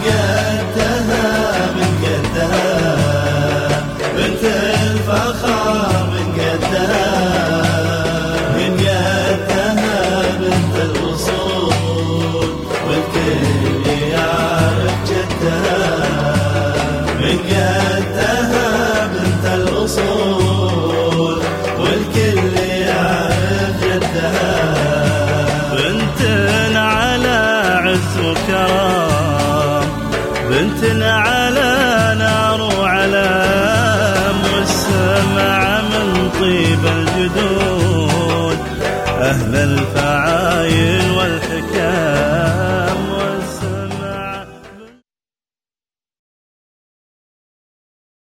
قدها من قدها بنت الفخر من قدها من قدها بنت الأصول والكل يعرف جدها من قدها بنت الأصول والكل يعرف جدها بنت على عز وكرم بنت على نار وعلام والسمع من طيب الجدود أهل الفاتحة